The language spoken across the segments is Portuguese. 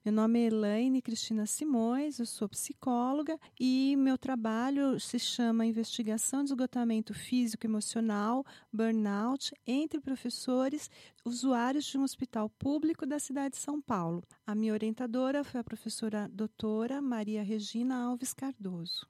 Meu nome é Elaine Cristina Simões, eu sou psicóloga e meu trabalho se chama Investigação de Esgotamento Físico e Emocional, Burnout, entre professores usuários de um hospital público da cidade de São Paulo. A minha orientadora foi a professora doutora Maria Regina Alves Cardoso.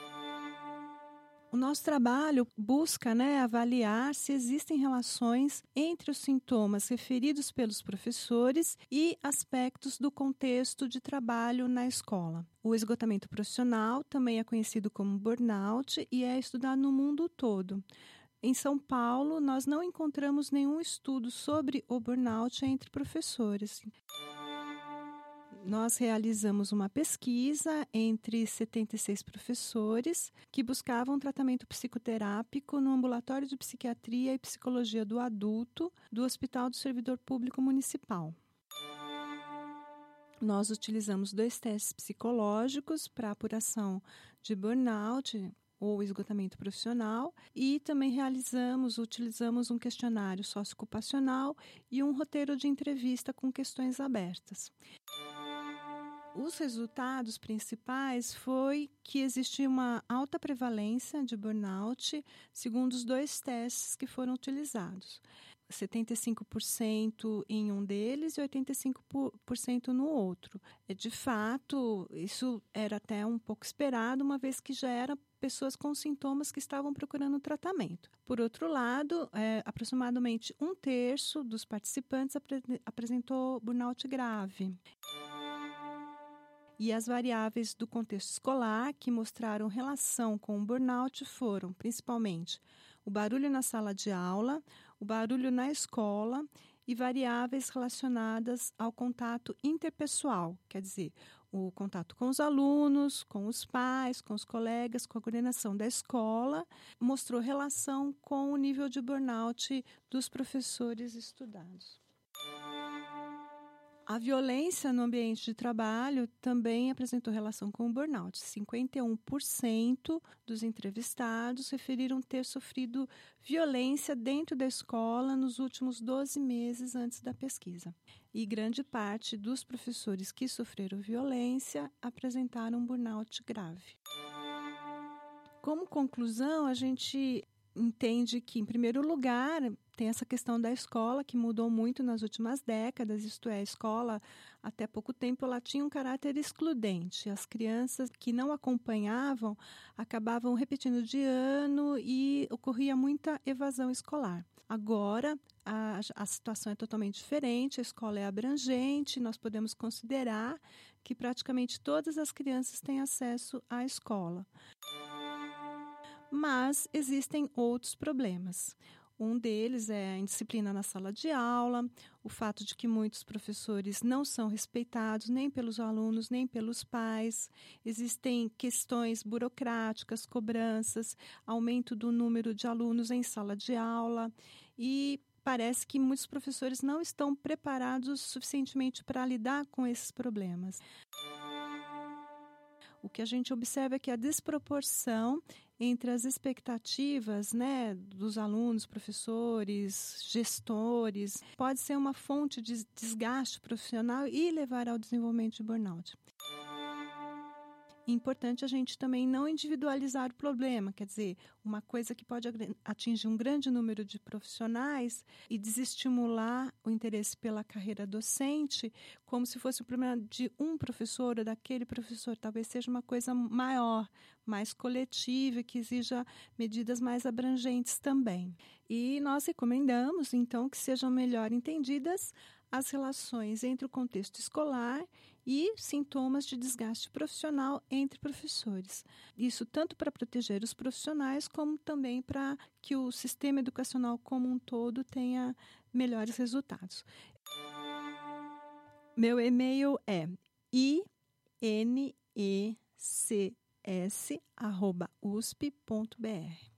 O nosso trabalho busca, avaliar se existem relações entre os sintomas referidos pelos professores e aspectos do contexto de trabalho na escola. O esgotamento profissional também é conhecido como burnout e é estudado no mundo todo. Em São Paulo, nós não encontramos nenhum estudo sobre o burnout entre professores. Nós realizamos uma pesquisa entre 76 professores que buscavam tratamento psicoterápico no Ambulatório de Psiquiatria e Psicologia do Adulto do Hospital do Servidor Público Municipal. Nós utilizamos 2 testes psicológicos para apuração de burnout ou esgotamento profissional e também utilizamos um questionário socioocupacional e um roteiro de entrevista com questões abertas. Os resultados principais foi que existia uma alta prevalência de burnout, segundo os 2 testes que foram utilizados. 75% em um deles e 85% no outro. De fato, isso era até um pouco esperado, uma vez que já eram pessoas com sintomas que estavam procurando tratamento. Por outro lado, aproximadamente 1/3 dos participantes apresentou burnout grave. E as variáveis do contexto escolar que mostraram relação com o burnout foram, principalmente, o barulho na sala de aula, o barulho na escola e variáveis relacionadas ao contato interpessoal, quer dizer, o contato com os alunos, com os pais, com os colegas, com a coordenação da escola, mostrou relação com o nível de burnout dos professores estudados. A violência no ambiente de trabalho também apresentou relação com o burnout. 51% dos entrevistados referiram ter sofrido violência dentro da escola nos últimos 12 meses antes da pesquisa. E grande parte dos professores que sofreram violência apresentaram burnout grave. Como conclusão, a gente entende que, em primeiro lugar, tem essa questão da escola que mudou muito nas últimas décadas, isto é, a escola até pouco tempo ela tinha um caráter excludente. As crianças que não acompanhavam acabavam repetindo de ano e ocorria muita evasão escolar. Agora, a situação é totalmente diferente, a escola é abrangente, nós podemos considerar que praticamente todas as crianças têm acesso à escola. Mas existem outros problemas. Um deles é a indisciplina na sala de aula, o fato de que muitos professores não são respeitados nem pelos alunos, nem pelos pais. Existem questões burocráticas, cobranças, aumento do número de alunos em sala de aula e parece que muitos professores não estão preparados suficientemente para lidar com esses problemas. O que a gente observa é que a desproporção entre as expectativas, dos alunos, professores, gestores, pode ser uma fonte de desgaste profissional e levar ao desenvolvimento de burnout. É importante a gente também não individualizar o problema, quer dizer, uma coisa que pode atingir um grande número de profissionais e desestimular o interesse pela carreira docente, como se fosse o problema de um professor ou daquele professor. Talvez seja uma coisa maior, mais coletiva e que exija medidas mais abrangentes também. E nós recomendamos, então, que sejam melhor entendidas as relações entre o contexto escolar e sintomas de desgaste profissional entre professores. Isso tanto para proteger os profissionais, como também para que o sistema educacional como um todo tenha melhores resultados. Meu e-mail é inecs@usp.br.